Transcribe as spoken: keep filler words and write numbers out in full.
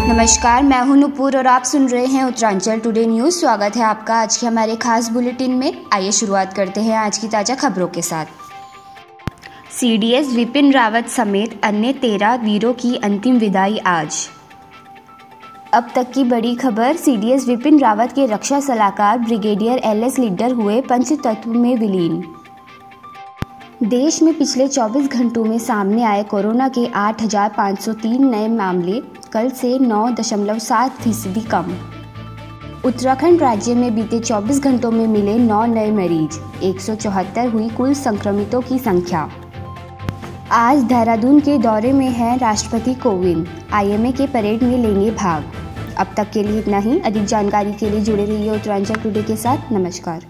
नमस्कार, मैं हूं नुपुर और आप सुन रहे हैं उत्तरांचल टुडे न्यूज़। स्वागत है आपका आज के हमारे खास बुलेटिन में। आइए शुरुआत करते हैं आज की ताज़ा खबरों के साथ। सीडीएस विपिन रावत समेत अन्य तेरह वीरों की अंतिम विदाई आज। अब तक की बड़ी खबर। सीडीएस विपिन रावत के रक्षा सलाहकार ब्रिगेडियर एल एस लीडर हुए पंचतत्व में विलीन। देश में पिछले चौबीस घंटों में सामने आए कोरोना के आठ हज़ार पाँच सौ तीन नए मामले, कल से नौ दशमलव सात फीसदी कम। उत्तराखंड राज्य में बीते चौबीस घंटों में मिले नौ नए मरीज, एक सौ चौहत्तर हुई कुल संक्रमितों की संख्या। आज देहरादून के दौरे में हैं राष्ट्रपति कोविंद, आईएमए के परेड में लेंगे भाग। अब तक के लिए इतना ही। अधिक जानकारी के लिए जुड़े रहिए उत्तरांचल टुडे के साथ। नमस्कार।